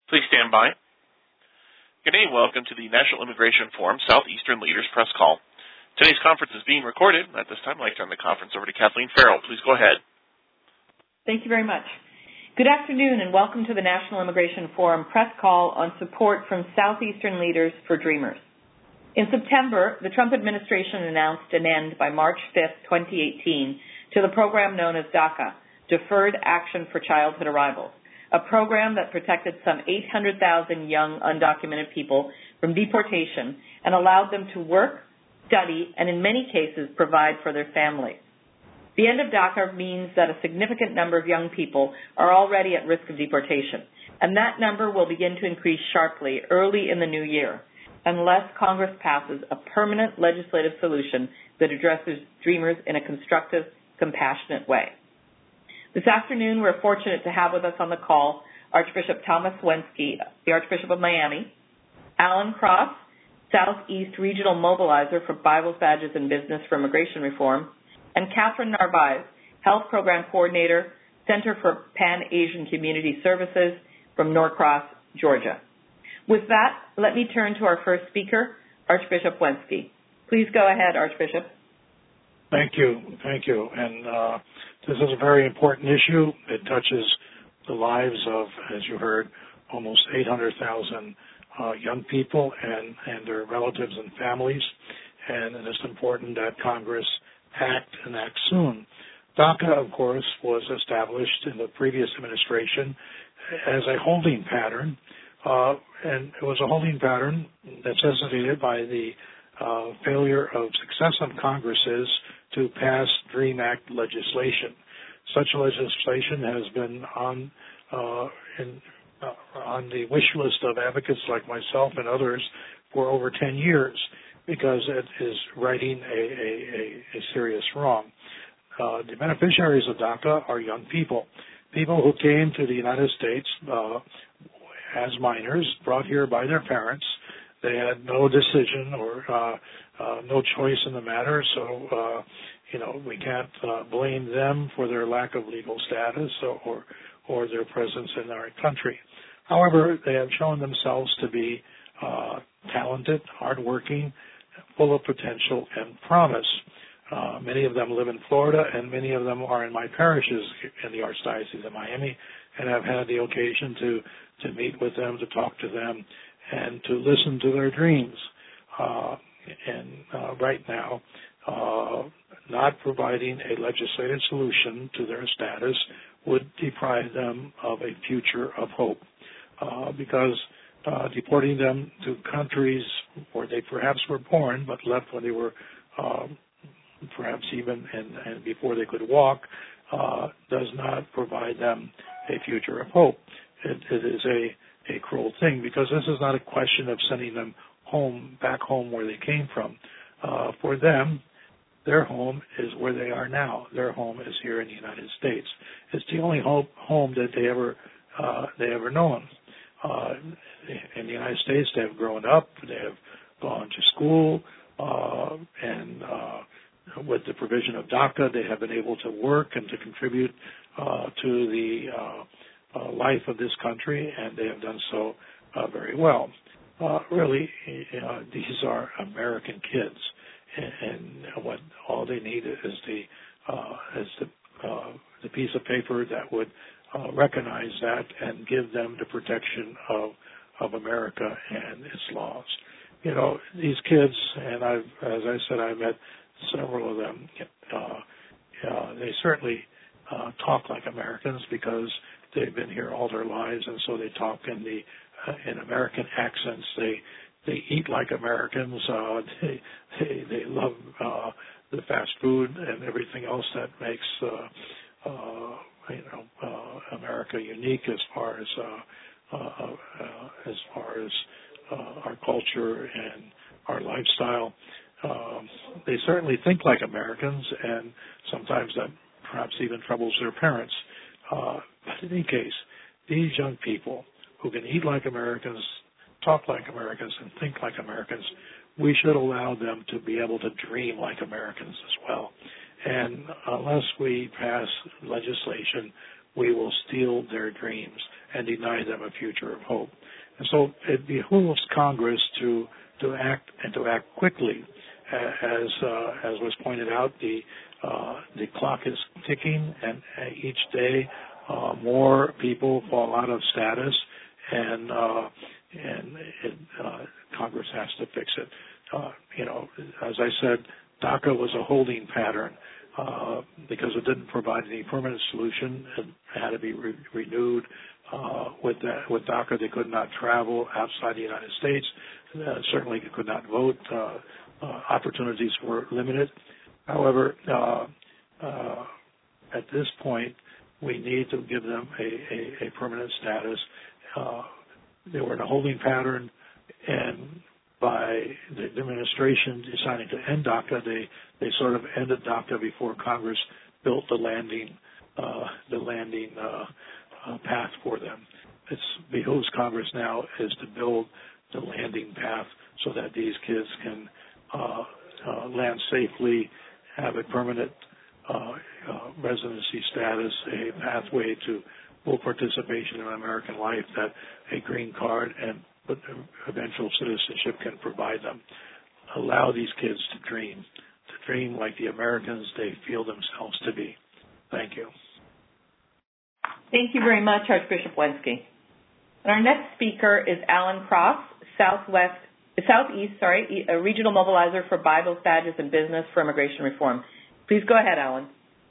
Please stand by. Good day and welcome to the National Immigration Forum Southeastern Leaders Press Call. Today's conference is being recorded. At this time, I'd like to turn the conference over to Kathleen Farrell. Please go ahead. Thank you very much. Good afternoon and welcome to the National Immigration Forum Press Call on support from Southeastern Leaders for Dreamers. In September, the Trump administration announced an end by March 5, 2018, to the program known as DACA, Deferred Action for Childhood Arrivals, a program that protected some 800,000 young undocumented people from deportation and allowed them to work, study, and in many cases provide for their families. The end of DACA means that a significant number of young people are already at risk of deportation, and that number will begin to increase sharply early in the new year unless Congress passes a permanent legislative solution that addresses Dreamers in a constructive, compassionate way. This afternoon, we're fortunate to have with us on the call Archbishop Thomas Wenski, the Archbishop of Miami, Alan Cross, Southeast Regional Mobilizer for Bibles, Badges, and Business for Immigration Reform, and Catherine Narvaez, Health Program Coordinator, Center for Pan-Asian Community Services from Norcross, Georgia. With that, let me turn to our first speaker, Archbishop Wenski. Please go ahead, Archbishop. Thank you. And this is a very important issue. It touches the lives of, as you heard, almost 800,000 young people and their relatives and families. And it is important that Congress act soon. DACA, of course, was established in the previous administration as a holding pattern, and it was a holding pattern necessitated by the failure of successive Congresses to pass DREAM Act legislation. Such legislation has been on the wish list of advocates like myself and others for over 10 years because it is righting a serious wrong. The beneficiaries of DACA are young people who came to the United States as minors, brought here by their parents. They had no decision or no choice in the matter, so we can't blame them for their lack of legal status or their presence in our country. However, they have shown themselves to be talented, hardworking, full of potential and promise. Many of them live in Florida, and many of them are in my parishes in the Archdiocese of Miami, and I've had the occasion to meet with them, to talk to them, and to listen to their dreams. Right now, not providing a legislative solution to their status would deprive them of a future of hope, because deporting them to countries where they perhaps were born but left when they were perhaps even and before they could walk does not provide them a future of hope. It is a cruel thing, because this is not a question of sending them back home where they came from. For them, their home is where they are now. Their home is here in the United States. It's the only home that they ever known. In the United States, they have grown up. They have gone to school, and with the provision of DACA, they have been able to work and to contribute to the life of this country, and they have done so very well. Really, these are American kids, and what all they need is the piece of paper that would recognize that and give them the protection of America and its laws. These kids, and as I said, I met several of them. They certainly talk like Americans because they've been here all their lives, and so they talk in American accents. They eat like Americans. They love the fast food and everything else that makes America unique as far as our culture and our lifestyle. They certainly think like Americans, and sometimes that perhaps even troubles their parents. But in any case, these young people who can eat like Americans, talk like Americans, and think like Americans, we should allow them to be able to dream like Americans as well. And unless we pass legislation, we will steal their dreams and deny them a future of hope. And so it behooves Congress to act and to act quickly. As was pointed out, the clock is ticking, and each day more people fall out of status, and Congress has to fix it. As I said, DACA was a holding pattern because it didn't provide any permanent solution. It had to be renewed. With DACA, they could not travel outside the United States. Certainly, they could not vote. Opportunities were limited. However, at this point, we need to give them a permanent status. They were in a holding pattern, and by the administration deciding to end DACA, they sort of ended DACA before Congress built the landing path for them. It behooves Congress now is to build the landing path so that these kids can land safely, have a permanent residency status, a pathway to full participation in American life that a green card and eventual citizenship can provide them. Allow these kids to dream like the Americans they feel themselves to be. Thank you. Thank you very much, Archbishop Wenski. And our next speaker is Alan Cross, Southeast, Regional Mobilizer for Bibles, Badges, and Business for Immigration Reform. Please go ahead, Alan.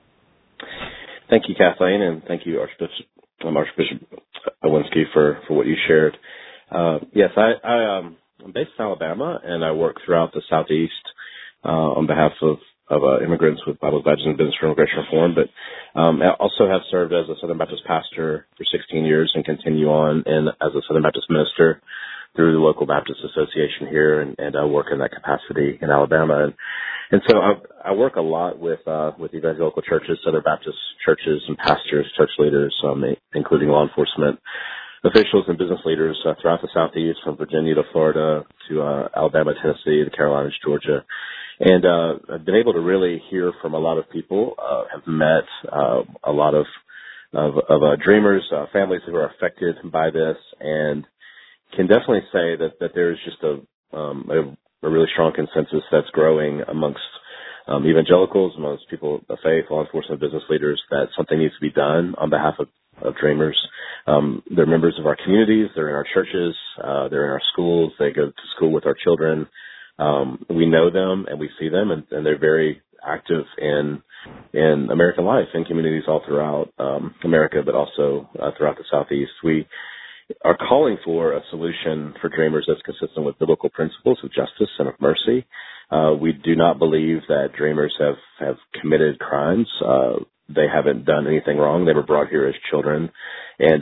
Thank you, Kathleen, and thank you, Archbishop Wenski, for what you shared. Yes, I'm based in Alabama, and I work throughout the Southeast on behalf of immigrants with Bibles, Badges, and Business for Immigration Reform, but I also have served as a Southern Baptist pastor for 16 years and continue on as a Southern Baptist minister through the local Baptist Association here, and I work in that capacity in Alabama. And so I work a lot with evangelical churches, Southern Baptist churches, and pastors, church leaders, including law enforcement officials and business leaders throughout the Southeast, from Virginia to Florida to Alabama, Tennessee, the Carolinas, Georgia. And I've been able to really hear from a lot of people, have met a lot of dreamers, families who are affected by this, and can definitely say that there's just a really strong consensus that's growing amongst evangelicals, amongst people of faith, law enforcement, business leaders, that something needs to be done on behalf of dreamers. They're members of our communities. They're in our churches. They're in our schools. They go to school with our children. We know them and we see them, and they're very active in American life, in communities all throughout America, but also throughout the Southeast. We are calling for a solution for dreamers that's consistent with biblical principles of justice and of mercy. We do not believe that dreamers have committed crimes. They haven't done anything wrong. They were brought here as children, and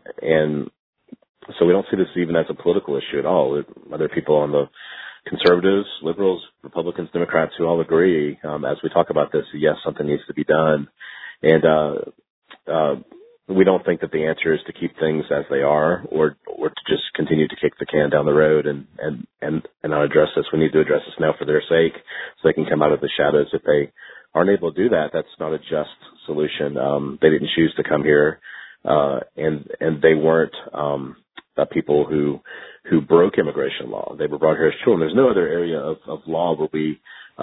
so we don't see this even as a political issue at all. Other people on the conservatives, liberals, Republicans, Democrats who all agree as we talk about this, yes, something needs to be done, and we don't think that the answer is to keep things as they are, or to just continue to kick the can down the road and not address this. We need to address this now for their sake, so they can come out of the shadows. If they aren't able to do that, that's not a just solution. They didn't choose to come here, and they weren't people who broke immigration law. They were brought here as children. There's no other area of law where we,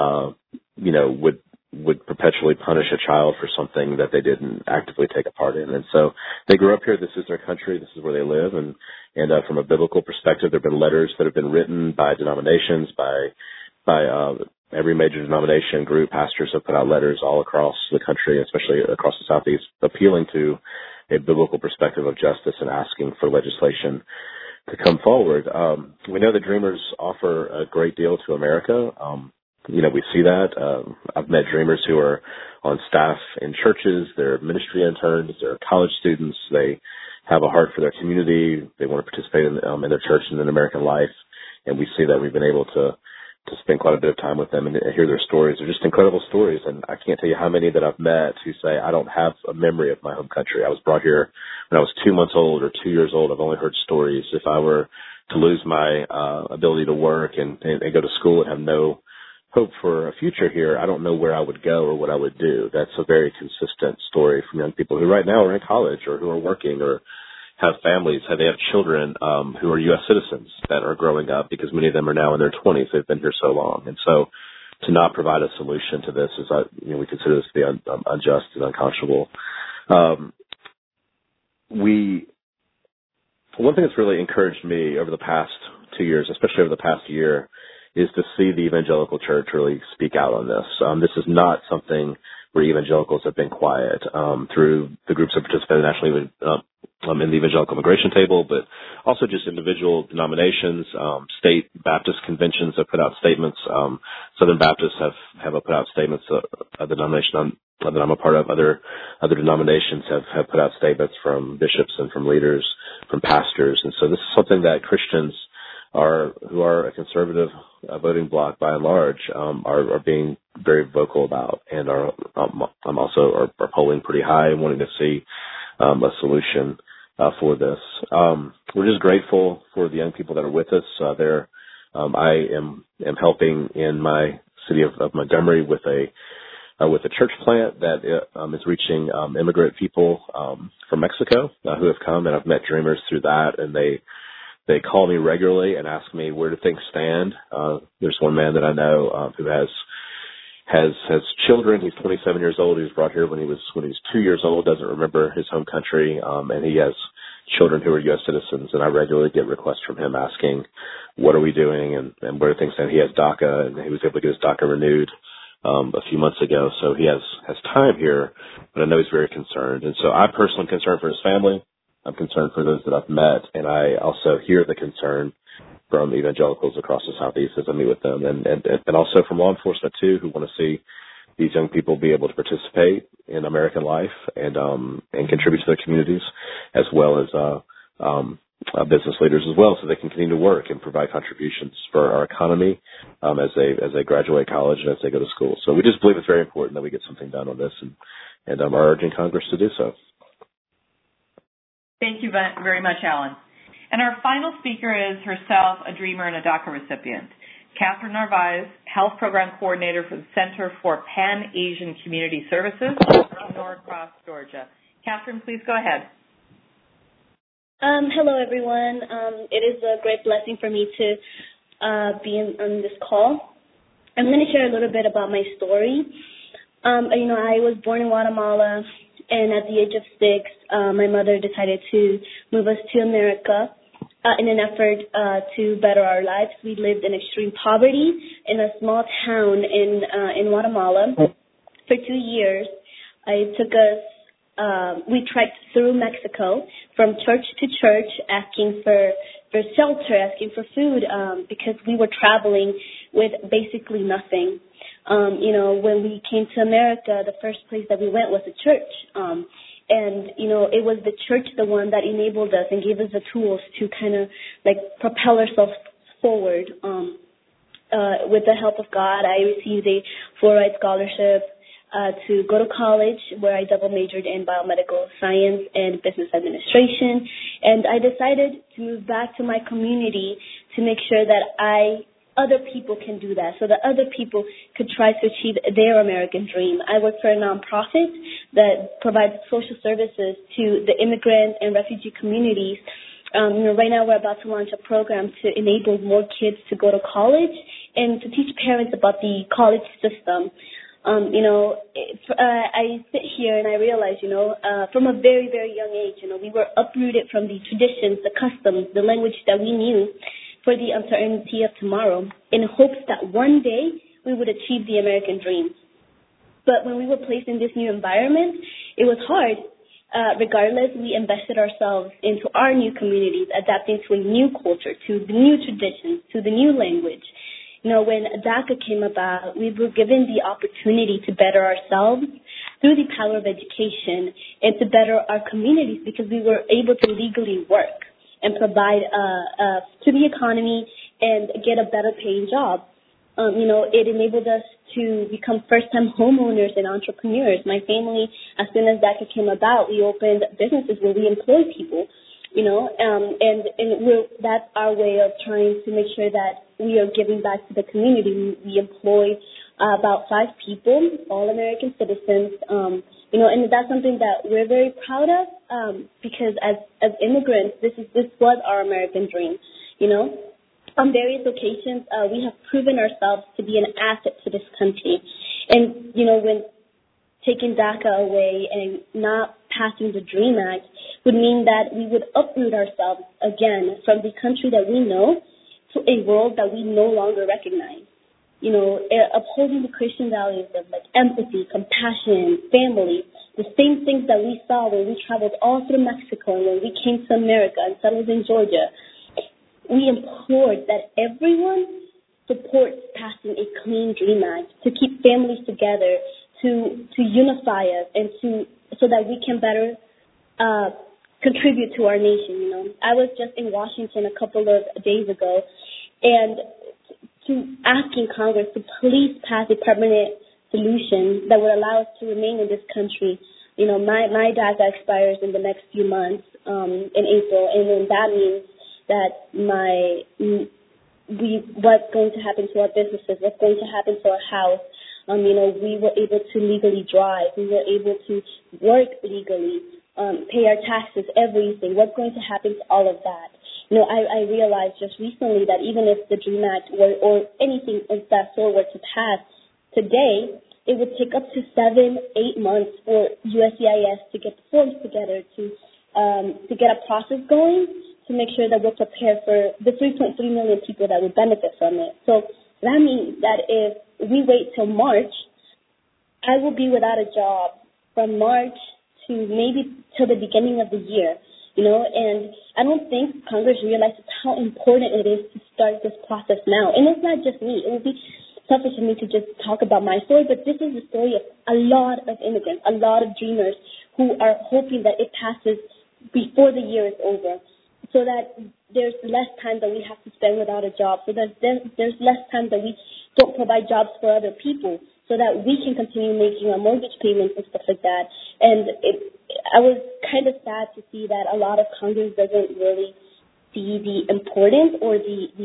would perpetually punish a child for something that they didn't actively take a part in. And so they grew up here. This is their country. This is where they live. And from a biblical perspective, there have been letters that have been written by denominations, by every major denomination group. Pastors have put out letters all across the country, especially across the Southeast, appealing to a biblical perspective of justice and asking for legislation to come forward. We know that dreamers offer a great deal to America. We see that. I've met dreamers who are on staff in churches. They're ministry interns. They're college students. They have a heart for their community. They want to participate in their church and in American life. And we see that we've been able to spend quite a bit of time with them and hear their stories. They're just incredible stories. And I can't tell you how many that I've met who say, I don't have a memory of my home country. I was brought here when I was 2 months old or 2 years old. I've only heard stories. If I were to lose my ability to work and go to school and have no hope for a future here, I don't know where I would go or what I would do. That's a very consistent story from young people who right now are in college or who are working or have families, they have children who are U.S. citizens that are growing up, because many of them are now in their 20s. They've been here so long. And so to not provide a solution to this is, we consider this to be unjust and unconscionable. One thing that's really encouraged me over the past 2 years, especially over the past year, is to see the evangelical church really speak out on this. This is not something where evangelicals have been quiet. Through the groups that participated nationally in the Evangelical Immigration Table, but also just individual denominations, state Baptist conventions have put out statements. Southern Baptists have put out statements. The denomination that I'm a part of, other denominations have put out statements from bishops and from leaders, from pastors. And so this is something that Christians who are a conservative voting bloc by and large are being very vocal about, and are polling pretty high and wanting to see a solution for this. We're just grateful for the young people that are with us. I am helping in my city of Montgomery with a church plant that is reaching immigrant people from Mexico who have come, and I've met dreamers through that, and they call me regularly and ask me where do things stand. There's one man that I know who has children. He's 27 years old. He was brought here when he was 2 years old. Doesn't remember his home country, and he has children who are U.S. citizens. And I regularly get requests from him asking, "What are we doing?" and where do things stand. He has DACA, and he was able to get his DACA renewed a few months ago. So he has time here, but I know he's very concerned. And so I personally am concerned for his family. I'm concerned for those that I've met, and I also hear the concern from evangelicals across the Southeast as I meet with them, and also from law enforcement too, who want to see these young people be able to participate in American life and contribute to their communities, as well as business leaders as well, so they can continue to work and provide contributions for our economy as they graduate college and as they go to school. So we just believe it's very important that we get something done on this, and are urging Congress to do so. Thank you very much, Alan. And our final speaker is herself a dreamer and a DACA recipient, Catherine Narvaez, Health Program Coordinator for the Center for Pan-Asian Community Services in Norcross, Georgia. Catherine, please go ahead. Hello, everyone. It is a great blessing for me to be on this call. I'm going to share a little bit about my story. I was born in Guatemala, and at the age of 6, my mother decided to move us to America in an effort to better our lives. We lived in extreme poverty in a small town in Guatemala for 2 years. We trekked through Mexico from church to church, asking for shelter, asking for food, because we were traveling with basically nothing. When we came to America, the first place that we went was a church. It was the church, the one that enabled us and gave us the tools to kind of propel ourselves forward. With the help of God, I received a full-ride scholarship to go to college, where I double majored in biomedical science and business administration. And I decided to move back to my community to make sure that other people can do that, so that other people could try to achieve their American dream. I work for a nonprofit that provides social services to the immigrant and refugee communities. Right now we're about to launch a program to enable more kids to go to college and to teach parents about the college system. I sit here and I realize, from a very, very young age, we were uprooted from the traditions, the customs, the language that we knew for the uncertainty of tomorrow, in hopes that one day we would achieve the American dream. But when we were placed in this new environment, it was hard. Regardless, we invested ourselves into our new communities, adapting to a new culture, to the new traditions, to the new language. When DACA came about, we were given the opportunity to better ourselves through the power of education and to better our communities, because we were able to legally work and provide to the economy and get a better paying job. It enabled us to become first-time homeowners and entrepreneurs. My family, as soon as DACA came about, we opened businesses where we employ people, that's our way of trying to make sure that we are giving back to the community. We employ about 5 people, all American citizens, And that's something that we're very proud of because as immigrants, this was our American dream. On various occasions, we have proven ourselves to be an asset to this country. And, when taking DACA away and not passing the DREAM Act would mean that we would uproot ourselves again from the country that we know to a world that we no longer recognize. Upholding the Christian values of like empathy, compassion, family, the same things that we saw when we traveled all through Mexico and when we came to America and settled in Georgia. We implored that everyone supports passing a clean DREAM Act to keep families together, to unify us, and so that we can better contribute to our nation. I was just in Washington a couple of days ago, and to asking Congress to please pass a permanent solution that would allow us to remain in this country. My DACA expires in the next few months in April, and then that means that what's going to happen to our businesses, what's going to happen to our house. We were able to legally drive. We were able to work legally, pay our taxes, everything. What's going to happen to all of that? I realized just recently that even if the DREAM Act or anything of that sort were to pass today, it would take up to 7-8 months for USCIS to get the forms together to get a process going to make sure that we're prepared for the 3.3 million people that would benefit from it. So that means that if we wait till March, I will be without a job from March to maybe till the beginning of the year, and I don't think Congress realizes how important it is to start this process now. And it's not just me. It would be selfish for me to just talk about my story, but this is the story of a lot of immigrants, a lot of dreamers who are hoping that it passes before the year is over, so that there's less time that we have to spend without a job, so that there's less time that we don't provide jobs for other people, so that we can continue making our mortgage payments and stuff like that. And I was kind of sad to see that a lot of Congress doesn't really see the importance or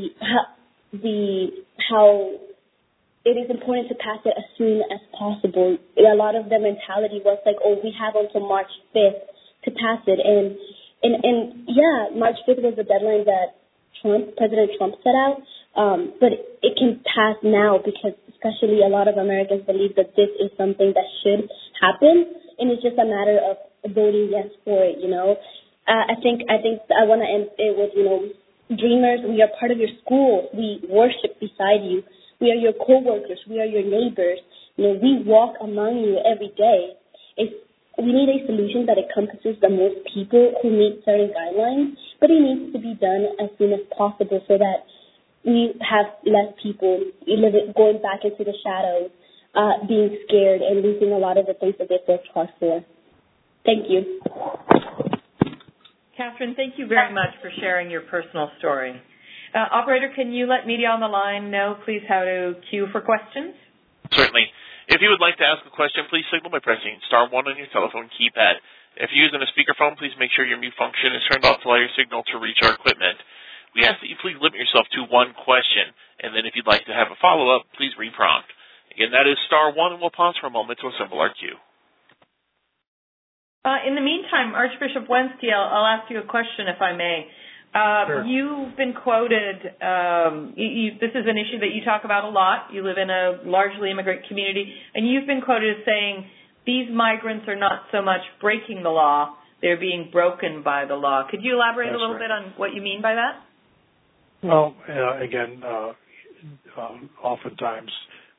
how it is important to pass it as soon as possible. A lot of their mentality was like, we have until March 5th to pass it. And March 5th was the deadline that President Trump set out. But it can pass now because especially a lot of Americans believe that this is something that should happen, and it's just a matter of voting yes for it. I think I want to end it with dreamers. We are part of your school. We worship beside you. We are your co-workers. We are your neighbors. We walk among you every day. We need a solution that encompasses the most people who meet certain guidelines, but it needs to be done as soon as possible so that we have less people going back into the shadows, being scared and losing a lot of the things that they've worked hard for. Thank you. Catherine, thank you very much for sharing your personal story. Operator, can you let media on the line know, please, how to queue for questions? Certainly. If you would like to ask a question, please signal by pressing *1 on your telephone keypad. If you're using a speakerphone, please make sure your mute function is turned off to allow your signal to reach our equipment. We ask that you please limit yourself to one question, and then if you'd like to have a follow-up, please reprompt. Again, that is *1, and we'll pause for a moment to assemble our queue. In the meantime, Archbishop Wenski, I'll ask you a question, if I may. Sure. You've been quoted, this is an issue that you talk about a lot. You live in a largely immigrant community, and you've been quoted as saying these migrants are not so much breaking the law, they're being broken by the law. Could you elaborate a little bit on what you mean by that? Well, again, oftentimes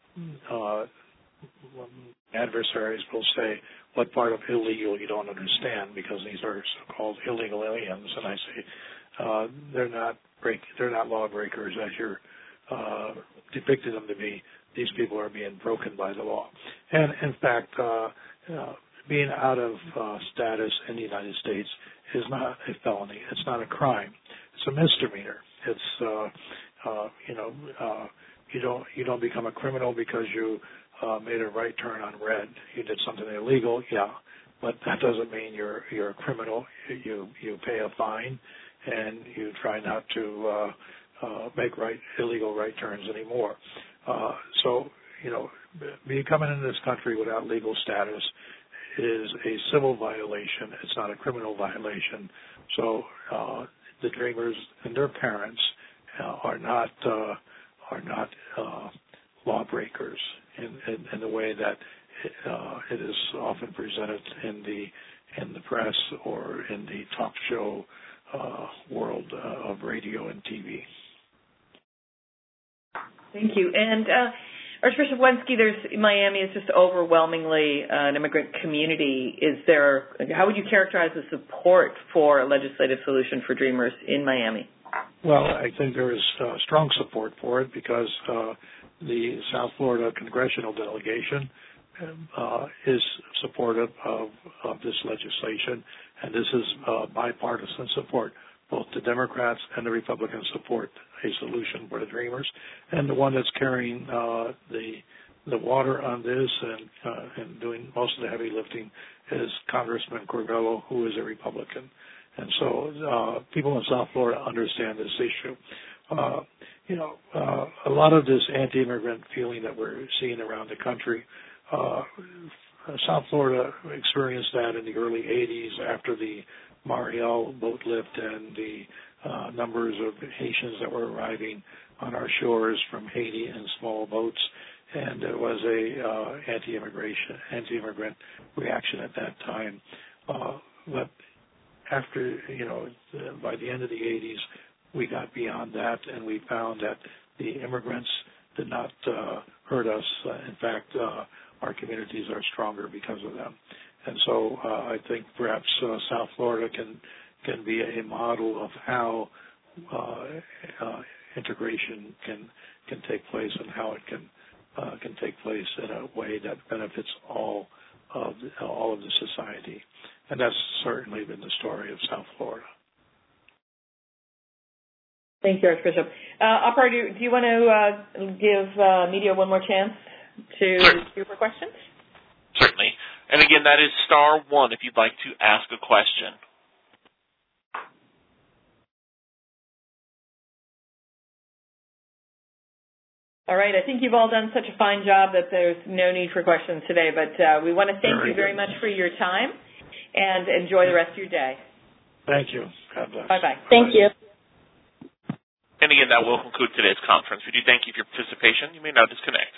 adversaries will say, what part of illegal you don't understand, because these are so-called illegal aliens, and I say, they're not lawbreakers as you're depicting them to be. These people are being broken by the law. And in fact, being out of status in the United States is not a felony. It's not a crime. It's a misdemeanor. It's you don't become a criminal because you made a right turn on red. You did something illegal, yeah, but that doesn't mean you're a criminal. You pay a fine, and you try not to make illegal right turns anymore. So, coming into this country without legal status is a civil violation. It's not a criminal violation. So the Dreamers and their parents are not lawbreakers in the way that it is often presented in the press or in the talk show world of radio and TV. Thank you. And Archbishop Wenski, Miami is just overwhelmingly an immigrant community. How would you characterize the support for a legislative solution for Dreamers in Miami? Well, I think there is strong support for it because the South Florida congressional delegation is supportive of this legislation, and this is bipartisan support. Both the Democrats and the Republicans support a solution for the Dreamers, and the one that's carrying the water on this and doing most of the heavy lifting is Congressman Corvello, who is a Republican. And so people in South Florida understand this issue. A lot of this anti-immigrant feeling that we're seeing around the country, South Florida experienced that in the early 80s after the Mariel boat lift and the numbers of Haitians that were arriving on our shores from Haiti in small boats, and there was a anti-immigrant reaction at that time. But after, by the end of the 80s, we got beyond that, and we found that the immigrants did not hurt us. In fact, our communities are stronger because of them. And so I think perhaps South Florida can be a model of how integration can take place and how it can take place in a way that benefits all of the society. And that's certainly been the story of South Florida. Thank you, Archbishop. Operator, do you want to give media one more chance to queue for questions? Certainly. And again, that is *1 if you'd like to ask a question. All right. I think you've all done such a fine job that there's no need for questions today, but we want to thank you very much for your time and enjoy the rest of your day. Thank you. God bless. Bye-bye. Thank you. And again, that will conclude today's conference. We do thank you for your participation. You may now disconnect.